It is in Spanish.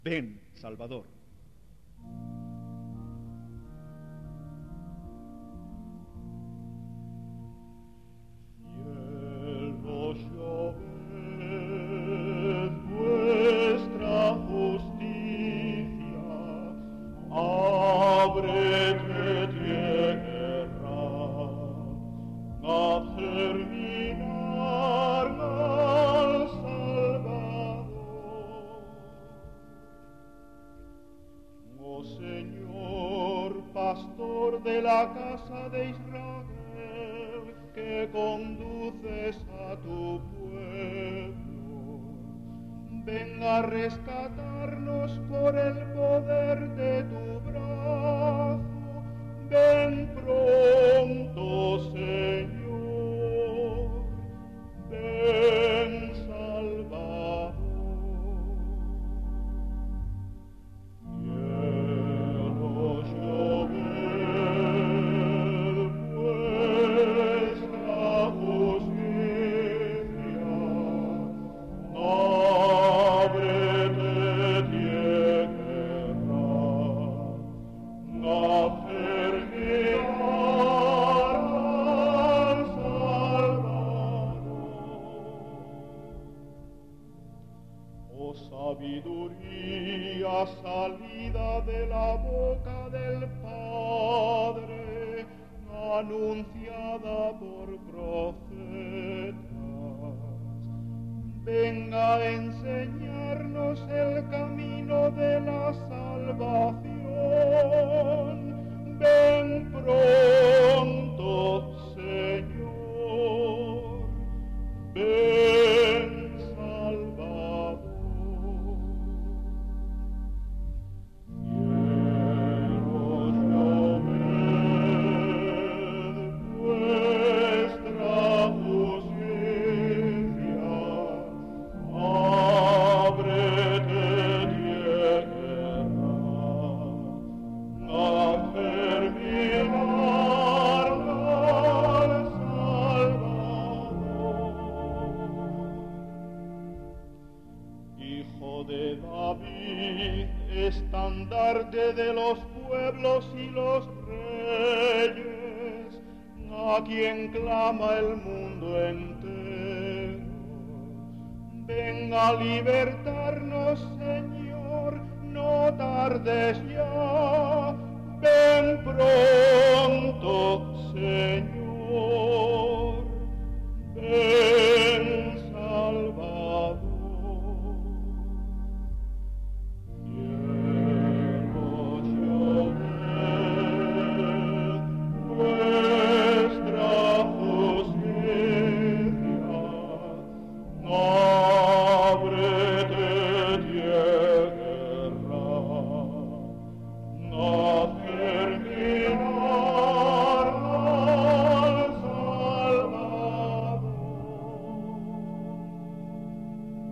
Ven, Salvador. Cielos, lloved vuestra justicia, ábrete tierra, haz germinar al Salvador. Oh Señor, pastor de la casa de Israel, que conduces a tu pueblo, venga a rescatarnos por el poder de tu brazo. Ven pronto, Señor, ven, Salvador. Cielos, lloved vuestra justicia, ábrete tierra, haz germinar al Salvador. Oh sabiduría salida de la boca del Padre, anunciada por profetas, venga a enseñarnos el camino de la salvación. Ven pronto, Señor, ven, Salvador. Cielos, lloved vuestra justicia, ábrete tierra, haz germinar al Salvador. Hijo de David, estandarte de los pueblos y los reyes, a quien clama el mundo entero, venga a libertarnos, Señor, no tardes ya, ven pronto.